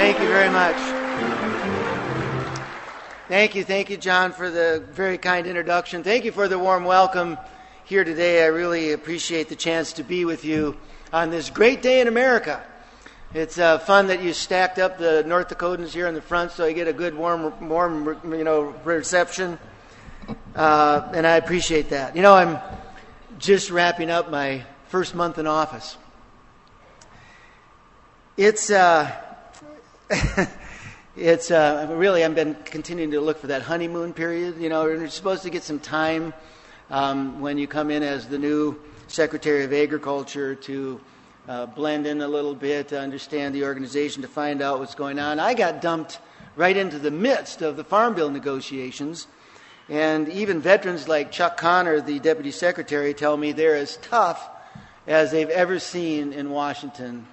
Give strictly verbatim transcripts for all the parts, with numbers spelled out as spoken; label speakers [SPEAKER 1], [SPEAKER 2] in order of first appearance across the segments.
[SPEAKER 1] Thank you very much. Thank you, thank you, John, for the very kind introduction. Thank you for the warm welcome here today. I really appreciate the chance to be with you on this great day in America. It's uh, fun that you stacked up the North Dakotans here in the front so I get a good warm, warm, you know, reception. Uh, and I appreciate that. You know, I'm just wrapping up my first month in office. It's uh, it's uh, really I've been continuing to look for that honeymoon period. You know, you're supposed to get some time um, when you come in as the new Secretary of Agriculture to uh, blend in a little bit, to understand the organization, to find out what's going on. I got dumped right into the midst of the Farm Bill negotiations. And even veterans like Chuck Connor, the Deputy Secretary, tell me they're as tough as they've ever seen in Washington.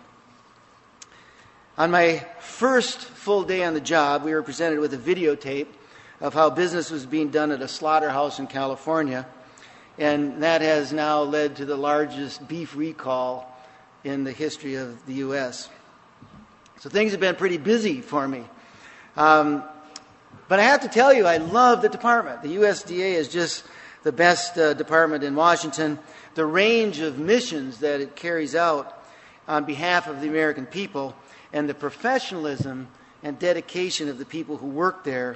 [SPEAKER 1] On my first full day on the job, we were presented with a videotape of how business was being done at a slaughterhouse in California. And that has now led to the largest beef recall in the history of the U S. So things have been pretty busy for me. Um, But I have to tell you, I love the department. The U S D A is just the best uh, department in Washington. The range of missions that it carries out on behalf of the American people and the professionalism and dedication of the people who work there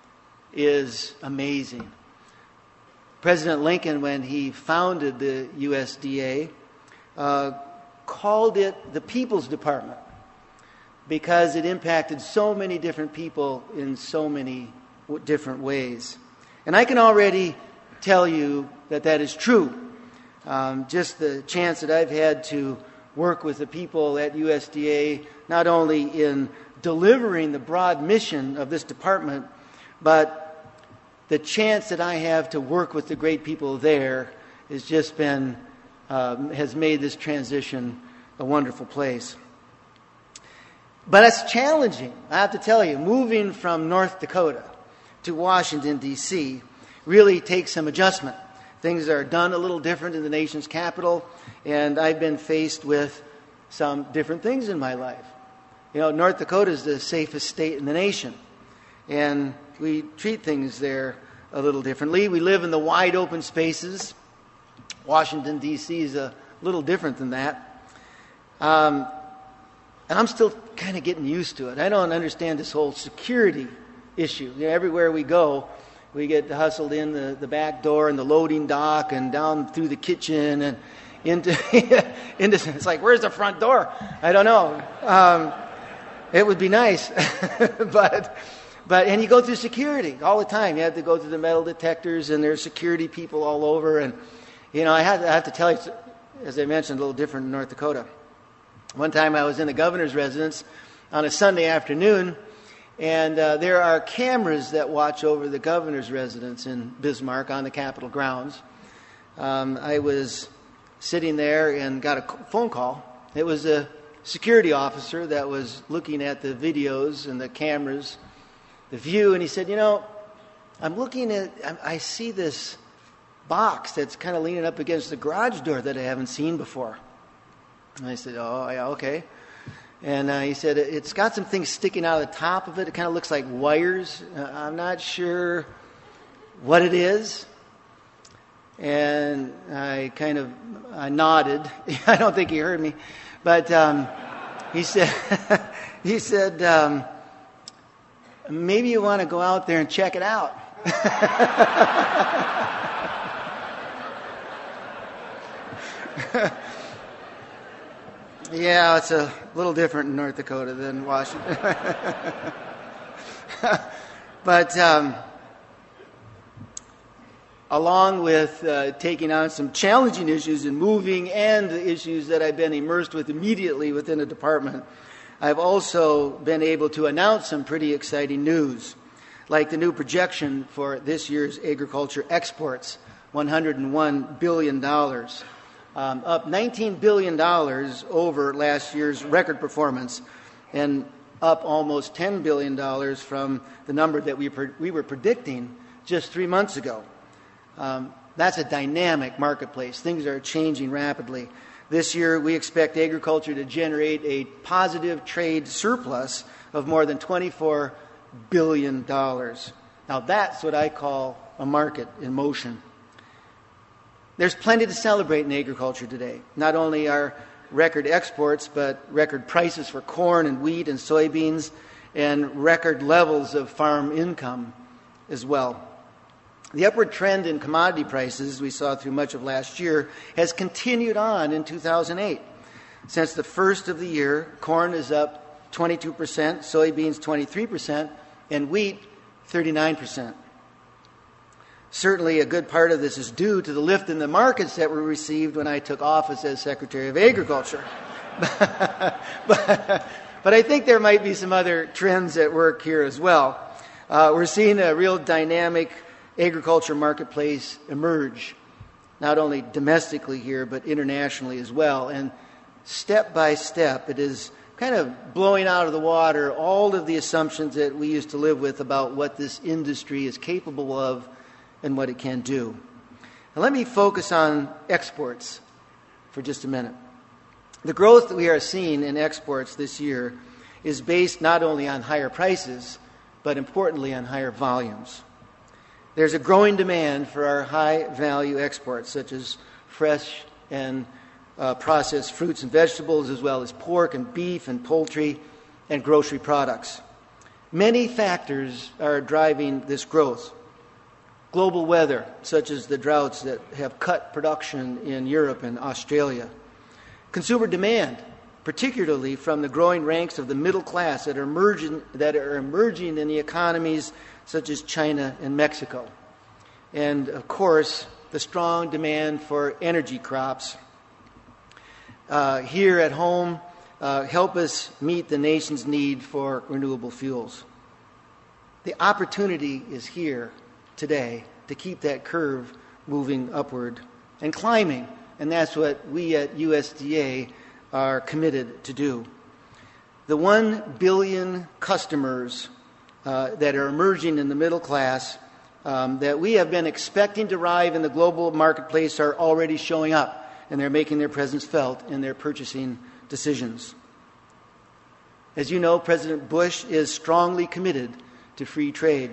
[SPEAKER 1] is amazing. President Lincoln, when he founded the U S D A, uh, called it the People's Department, because it impacted so many different people in so many w- different ways. And I can already tell you that that is true. Um, just the chance that I've had to work with the people at U S D A, not only in delivering the broad mission of this department, but the chance that I have to work with the great people there has just been, um, has made this transition a wonderful place. But it's challenging, I have to tell you. Moving from North Dakota to Washington, D C really takes some adjustment. Things are done a little different in the nation's capital, and I've been faced with some different things in my life. You know, North Dakota is the safest state in the nation, and we treat things there a little differently. We live in the wide open spaces. Washington, D C is a little different than that. Um, And I'm still kind of getting used to it. I don't understand this whole security issue. You know, everywhere we go, we get hustled in the, the back door and the loading dock and down through the kitchen and into, into it's like, where's the front door? I don't know. Um, it would be nice. but, but, and you go through security all the time. You have to go through the metal detectors, and there's security people all over. And, you know, I have, I have to tell you, as I mentioned, a little different in North Dakota. One time I was in the governor's residence on a Sunday afternoon, and uh, there are cameras that watch over the governor's residence in Bismarck on the Capitol grounds. Um, I was sitting there and got a phone call. It was a security officer that was looking at the videos and the cameras, the view, and he said, you know, I'm looking at, I, I see this box that's kind of leaning up against the garage door that I haven't seen before. And I said, oh, yeah, okay. And uh, he said, it's got some things sticking out of the top of it. It kind of looks like wires. Uh, I'm not sure what it is. And I kind of I nodded. I don't think he heard me. But um, he said, he said, um, maybe you want to go out there and check it out. Yeah, it's a little different in North Dakota than Washington. But um, along with uh, taking on some challenging issues in moving and the issues that I've been immersed with immediately within the department, I've also been able to announce some pretty exciting news, like the new projection for this year's agriculture exports, one hundred one billion dollars. Um, up nineteen billion dollars over last year's record performance, and up almost ten billion dollars from the number that we pre- we were predicting just three months ago. Um, that's a dynamic marketplace. Things are changing rapidly. This year, we expect agriculture to generate a positive trade surplus of more than twenty-four billion dollars. Now, that's what I call a market in motion. There's plenty to celebrate in agriculture today. Not only are record exports, but record prices for corn and wheat and soybeans, and record levels of farm income as well. The upward trend in commodity prices we saw through much of last year has continued on in two thousand eight. Since the first of the year, corn is up twenty-two percent, soybeans twenty-three percent, and wheat thirty-nine percent. Certainly a good part of this is due to the lift in the markets that were received when I took office as Secretary of Agriculture. but, but I think there might be some other trends at work here as well. Uh, we're seeing a real dynamic agriculture marketplace emerge, not only domestically here, but internationally as well. And step by step, it is kind of blowing out of the water all of the assumptions that we used to live with about what this industry is capable of and what it can do. Now, let me focus on exports for just a minute. The growth that we are seeing in exports this year is based not only on higher prices, but importantly on higher volumes. There's a growing demand for our high-value exports, such as fresh and uh, processed fruits and vegetables, as well as pork and beef and poultry and grocery products. Many factors are driving this growth. Global weather, such as the droughts that have cut production in Europe and Australia. Consumer demand, particularly from the growing ranks of the middle class that are emerging, that are emerging in the economies such as China and Mexico. And, of course, the strong demand for energy crops uh, here at home uh, help us meet the nation's need for renewable fuels. The opportunity is here today to keep that curve moving upward and climbing, and that's what we at U S D A are committed to do. The one billion customers uh, that are emerging in the middle class um, that we have been expecting to arrive in the global marketplace are already showing up, and they're making their presence felt in their purchasing decisions. As you know, President Bush is strongly committed to free trade.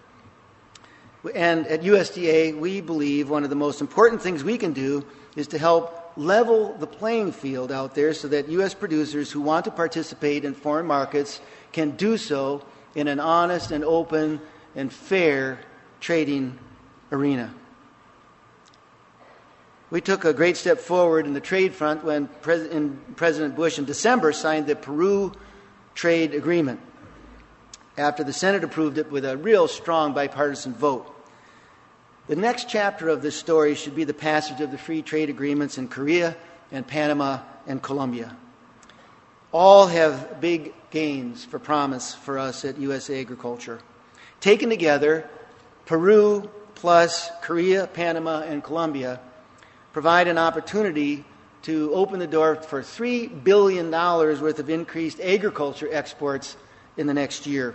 [SPEAKER 1] And at U S D A, we believe one of the most important things we can do is to help level the playing field out there so that U S producers who want to participate in foreign markets can do so in an honest and open and fair trading arena. We took a great step forward in the trade front when Pres- in President Bush in December signed the Peru trade agreement after the Senate approved it with a real strong bipartisan vote. The next chapter of this story should be the passage of the free trade agreements in Korea and Panama and Colombia. All have big gains for promise for us at U S Agriculture. Taken together, Peru plus Korea, Panama, and Colombia provide an opportunity to open the door for three billion dollars worth of increased agriculture exports in the next year.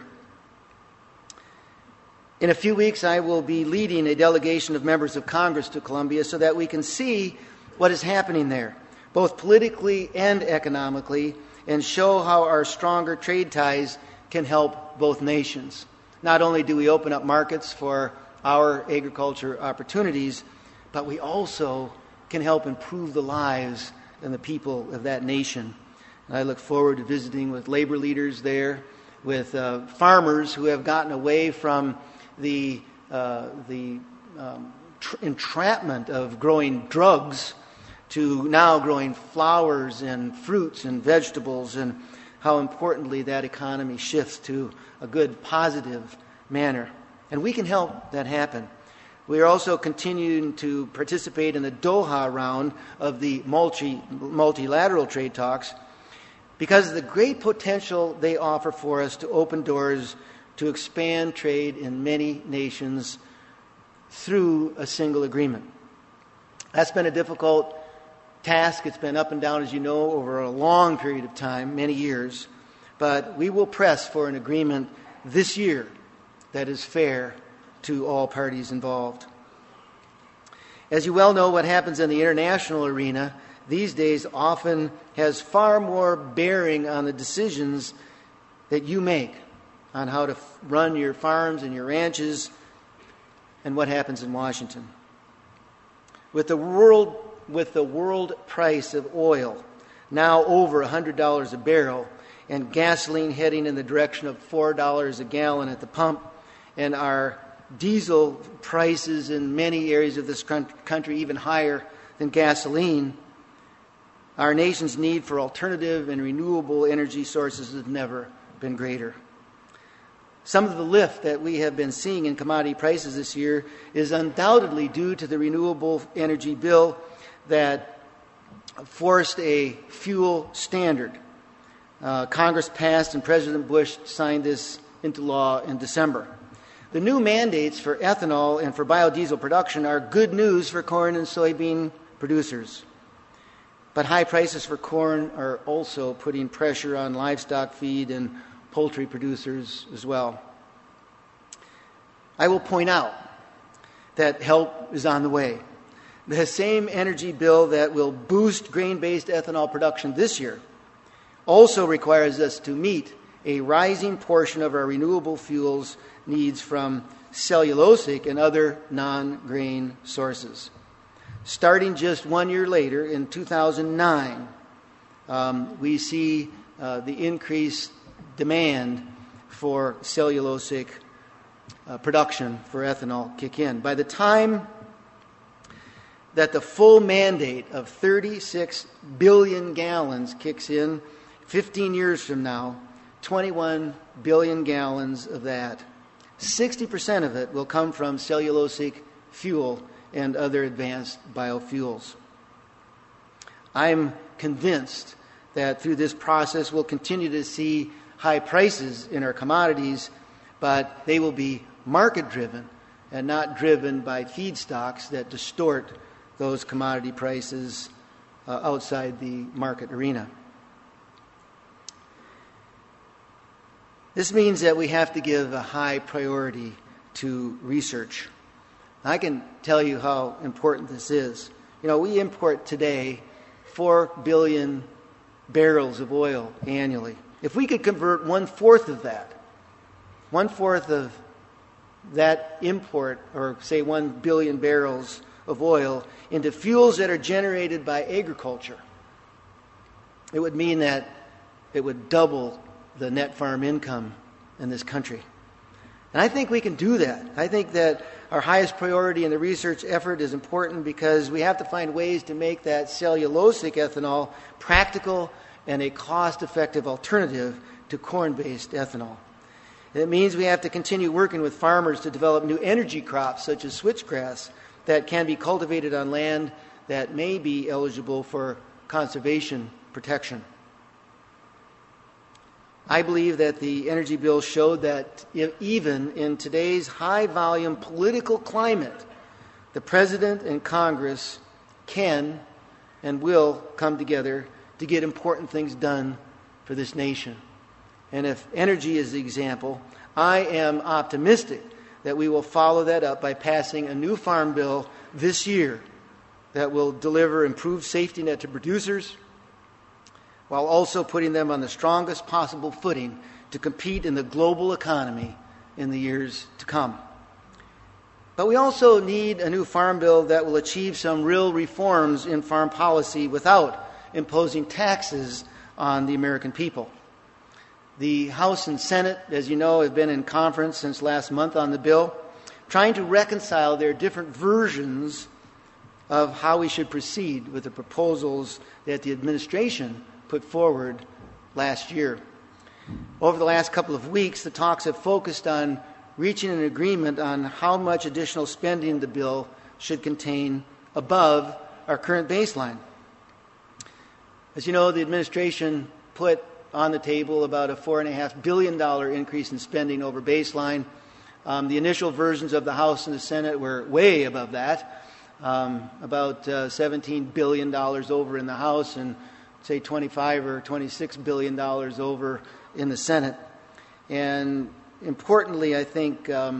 [SPEAKER 1] In a few weeks, I will be leading a delegation of members of Congress to Colombia so that we can see what is happening there, both politically and economically, and show how our stronger trade ties can help both nations. Not only do we open up markets for our agriculture opportunities, but we also can help improve the lives and the people of that nation. And I look forward to visiting with labor leaders there, with uh, farmers who have gotten away from the uh, the um, tr- entrapment of growing drugs to now growing flowers and fruits and vegetables, and how importantly that economy shifts to a good, positive manner. And we can help that happen. We are also continuing to participate in the Doha round of the multi, multilateral trade talks because of the great potential they offer for us to open doors to expand trade in many nations through a single agreement. That's been a difficult task. It's been up and down, as you know, over a long period of time, many years. But we will press for an agreement this year that is fair to all parties involved. As you well know, what happens in the international arena these days often has far more bearing on the decisions that you make on how to f- run your farms and your ranches and what happens in Washington. With the world, with the world price of oil now over one hundred dollars a barrel, and gasoline heading in the direction of four dollars a gallon at the pump, and our diesel prices in many areas of this country even higher than gasoline, our nation's need for alternative and renewable energy sources has never been greater. Some of the lift that we have been seeing in commodity prices this year is undoubtedly due to the renewable energy bill that forced a fuel standard. Uh, Congress passed and President Bush signed this into law in December. The new mandates for ethanol and for biodiesel production are good news for corn and soybean producers. But high prices for corn are also putting pressure on livestock feed and poultry producers as well. I will point out that help is on the way. The same energy bill that will boost grain-based ethanol production this year also requires us to meet a rising portion of our renewable fuels needs from cellulosic and other non-grain sources. Starting just one year later, in two thousand nine, um, we see uh, the increased demand for cellulosic uh, production for ethanol kick in. By the time that the full mandate of thirty-six billion gallons kicks in, fifteen years from now, twenty-one billion gallons of that, sixty percent of it will come from cellulosic fuel and other advanced biofuels. I'm convinced that through this process we'll continue to see high prices in our commodities, but they will be market-driven and not driven by feedstocks that distort those commodity prices uh, outside the market arena. This means that we have to give a high priority to research. I can tell you how important this is. You know, we import today four billion barrels of oil annually. If we could convert one-fourth of that, one-fourth of that import, or say one billion barrels of oil, into fuels that are generated by agriculture, it would mean that it would double the net farm income in this country. And I think we can do that. I think that our highest priority in the research effort is important because we have to find ways to make that cellulosic ethanol practical and a cost-effective alternative to corn-based ethanol. It means we have to continue working with farmers to develop new energy crops such as switchgrass that can be cultivated on land that may be eligible for conservation protection. I believe that the energy bill showed that even in today's high-volume political climate, the President and Congress can and will come together to get important things done for this nation. And if energy is the example, I am optimistic that we will follow that up by passing a new farm bill this year that will deliver improved safety net to producers, while also putting them on the strongest possible footing to compete in the global economy in the years to come. But we also need a new farm bill that will achieve some real reforms in farm policy without imposing taxes on the American people. The House and Senate, as you know, have been in conference since last month on the bill, trying to reconcile their different versions of how we should proceed with the proposals that the administration put forward last year. Over the last couple of weeks, the talks have focused on reaching an agreement on how much additional spending the bill should contain above our current baseline. As you know, the administration put on the table about a four point five billion dollars increase in spending over baseline. Um, the initial versions of the House and the Senate were way above that, um, about uh, seventeen billion dollars over in the House and say twenty-five or twenty-six billion dollars over in the Senate. And importantly, I think um,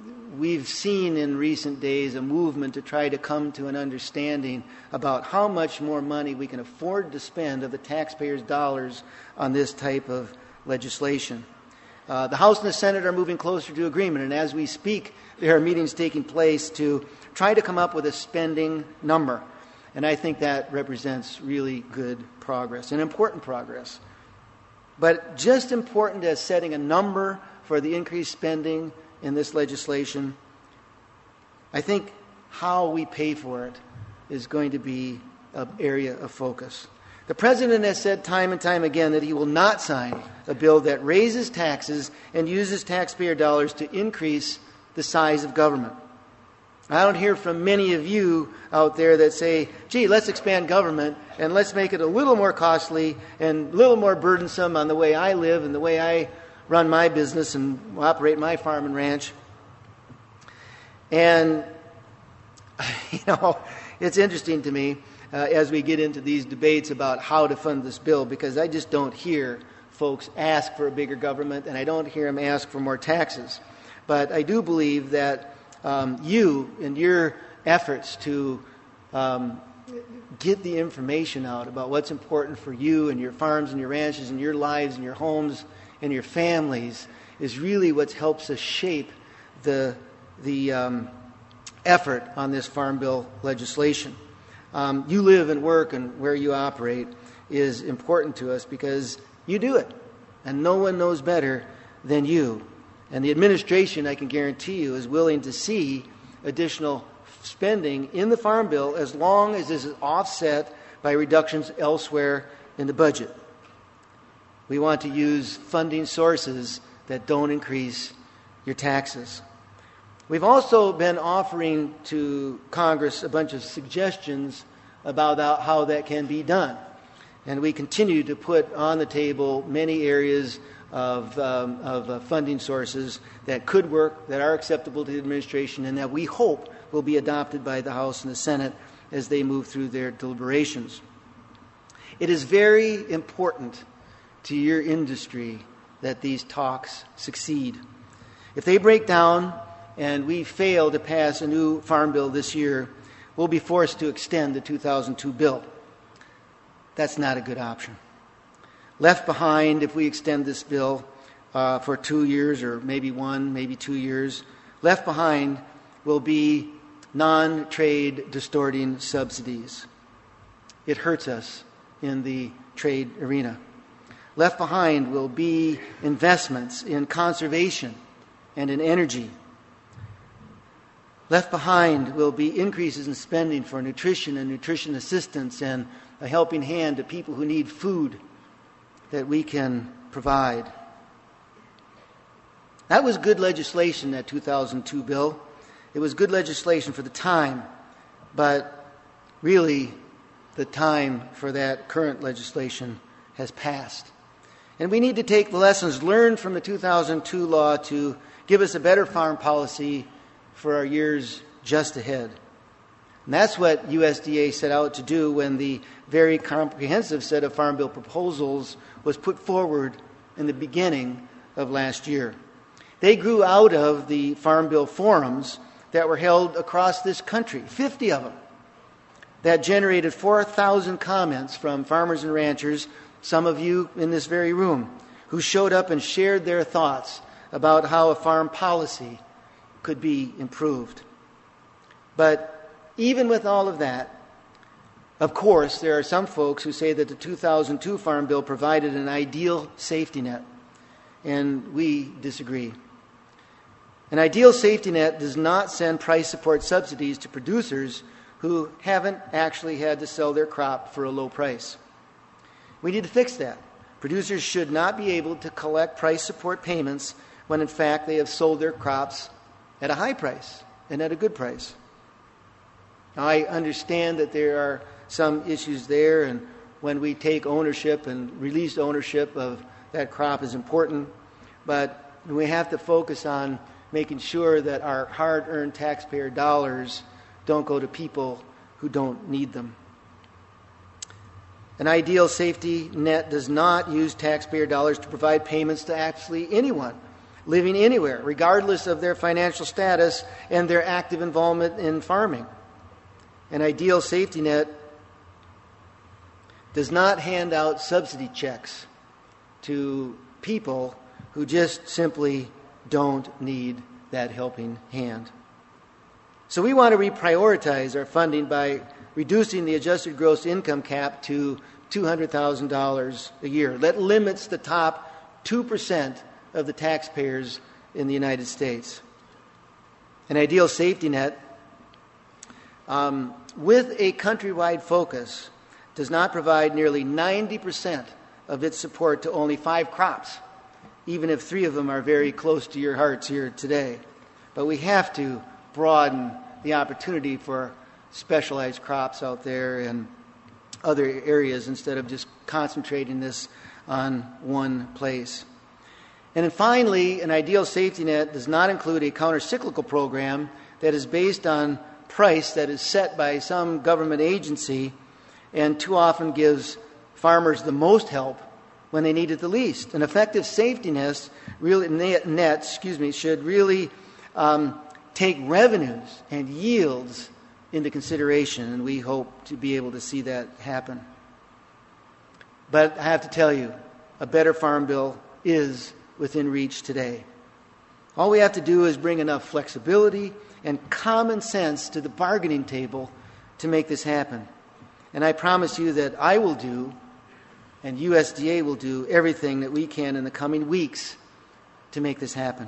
[SPEAKER 1] we've seen in recent days a movement to try to come to an understanding about how much more money we can afford to spend of the taxpayers' dollars on this type of legislation. Uh, the House and the Senate are moving closer to agreement, and as we speak, there are meetings taking place to try to come up with a spending number. And I think that represents really good progress, and important progress. But just important as setting a number for the increased spending in this legislation, I think how we pay for it is going to be an area of focus. The President has said time and time again that he will not sign a bill that raises taxes and uses taxpayer dollars to increase the size of government. I don't hear from many of you out there that say, gee, let's expand government and let's make it a little more costly and a little more burdensome on the way I live and the way I run my business and operate my farm and ranch. And, you know, it's interesting to me uh, as we get into these debates about how to fund this bill, because I just don't hear folks ask for a bigger government, and I don't hear them ask for more taxes. But I do believe that um, you, in your efforts to um, get the information out about what's important for you and your farms and your ranches and your lives and your homes and your families, is really what helps us shape the the um, effort on this Farm Bill legislation. Um, you live and work and where you operate is important to us because you do it, and no one knows better than you. And the administration, I can guarantee you, is willing to see additional spending in the Farm Bill as long as this is offset by reductions elsewhere in the budget. We want to use funding sources that don't increase your taxes. We've also been offering to Congress a bunch of suggestions about how that can be done. And we continue to put on the table many areas of, um, of uh, funding sources that could work, that are acceptable to the administration, and that we hope will be adopted by the House and the Senate as they move through their deliberations. It is very important to your industry that these talks succeed. If they break down and we fail to pass a new farm bill this year, we'll be forced to extend the two thousand two bill. That's not a good option. Left behind, if we extend this bill uh, for two years or maybe one, maybe two years, left behind will be non-trade distorting subsidies. It hurts us in the trade arena. Left behind will be investments in conservation and in energy. Left behind will be increases in spending for nutrition and nutrition assistance and a helping hand to people who need food that we can provide. That was good legislation, that two thousand two bill. It was good legislation for the time, but really the time for that current legislation has passed. And we need to take the lessons learned from the two thousand two law to give us a better farm policy for our years just ahead. And that's what U S D A set out to do when the very comprehensive set of Farm Bill proposals was put forward in the beginning of last year. They grew out of the Farm Bill forums that were held across this country, fifty of them, that generated four thousand comments from farmers and ranchers, some of you in this very room, who showed up and shared their thoughts about how a farm policy could be improved. But even with all of that, of course, there are some folks who say that the two thousand two Farm Bill provided an ideal safety net, and we disagree. An ideal safety net does not send price support subsidies to producers who haven't actually had to sell their crop for a low price. We need to fix that. Producers should not be able to collect price support payments when in fact they have sold their crops at a high price and at a good price. Now, I understand that there are some issues there, and when we take ownership and release ownership of that crop is important, but we have to focus on making sure that our hard-earned taxpayer dollars don't go to people who don't need them. An ideal safety net does not use taxpayer dollars to provide payments to absolutely anyone living anywhere, regardless of their financial status and their active involvement in farming. An ideal safety net does not hand out subsidy checks to people who just simply don't need that helping hand. So we want to reprioritize our funding by reducing the adjusted gross income cap to two hundred thousand dollars a year. That limits the top two percent of the taxpayers in the United States. An ideal safety net um, with a countrywide focus does not provide nearly ninety percent of its support to only five crops, even if three of them are very close to your hearts here today. But we have to broaden the opportunity for specialized crops out there and other areas instead of just concentrating this on one place. And then finally, an ideal safety net does not include a counter-cyclical program that is based on price that is set by some government agency and too often gives farmers the most help when they need it the least. An effective safety net, really, net excuse me, should really um, take revenues and yields into consideration, and we hope to be able to see that happen. But I have to tell you, a better farm bill is within reach today. All we have to do is bring enough flexibility and common sense to the bargaining table to make this happen. And I promise you that I will do, and U S D A will do, everything that we can in the coming weeks to make this happen.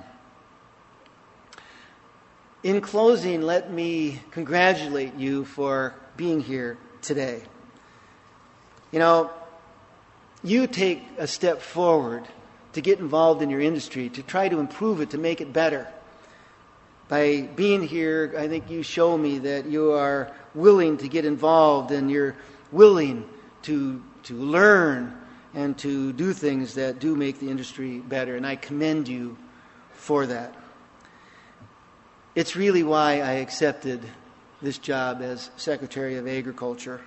[SPEAKER 1] In closing, let me congratulate you for being here today. You know, you take a step forward to get involved in your industry, to try to improve it, to make it better. By being here, I think you show me that you are willing to get involved and you're willing to to learn and to do things that do make the industry better. And I commend you for that. It's really why I accepted this job as Secretary of Agriculture.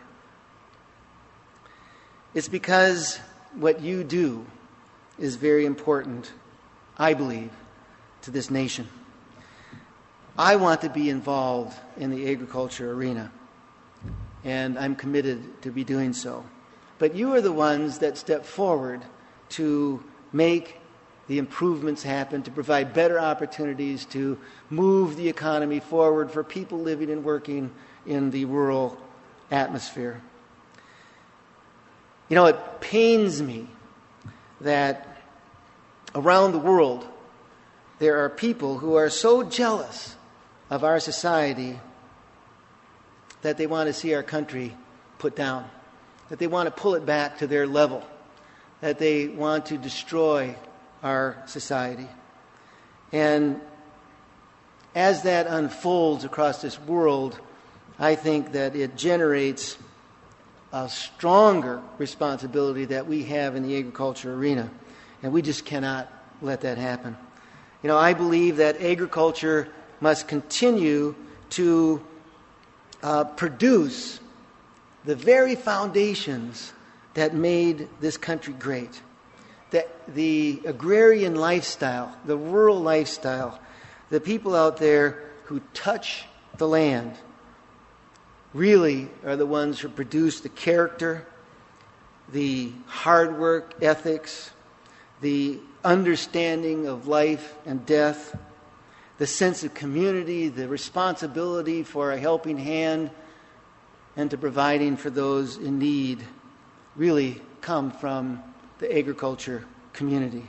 [SPEAKER 1] It's because what you do is very important, I believe, to this nation. I want to be involved in the agriculture arena, and I'm committed to be doing so. But you are the ones that step forward to make the improvements happen, to provide better opportunities, to move the economy forward for people living and working in the rural atmosphere. You know, it pains me that around the world there are people who are so jealous of our society that they want to see our country put down, that they want to pull it back to their level, that they want to destroy our society. And as that unfolds across this world, I think that it generates a stronger responsibility that we have in the agriculture arena. And we just cannot let that happen. You know, I believe that agriculture must continue to uh, produce the very foundations that made this country great. The, the agrarian lifestyle, the rural lifestyle, the people out there who touch the land really are the ones who produce the character, the hard work ethics, the understanding of life and death, the sense of community, the responsibility for a helping hand, and to providing for those in need really come from the agriculture community.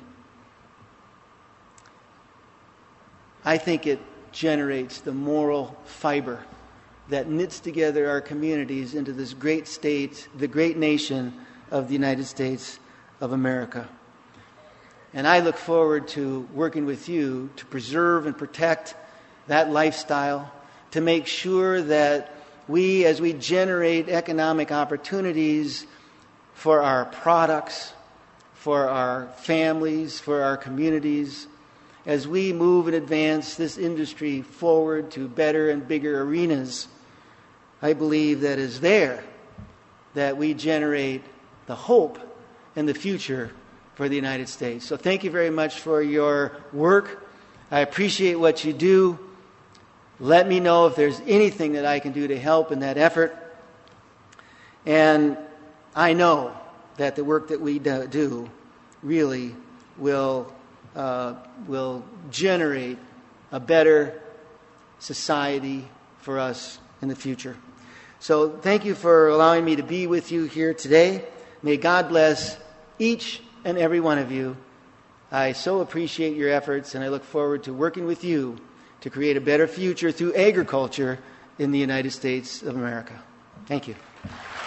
[SPEAKER 1] I think it generates the moral fiber that knits together our communities into this great state, the great nation of the United States of America. And I look forward to working with you to preserve and protect that lifestyle, to make sure that we, as we generate economic opportunities for our products, for our families, for our communities, as we move and advance this industry forward to better and bigger arenas, I believe that is there that we generate the hope and the future for the United States. So thank you very much for your work. I appreciate what you do. Let me know if there's anything that I can do to help in that effort. And I know that the work that we do really will uh, will generate a better society for us in the future. So thank you for allowing me to be with you here today. May God bless each and every one of you. I so appreciate your efforts, and I look forward to working with you to create a better future through agriculture in the United States of America. Thank you.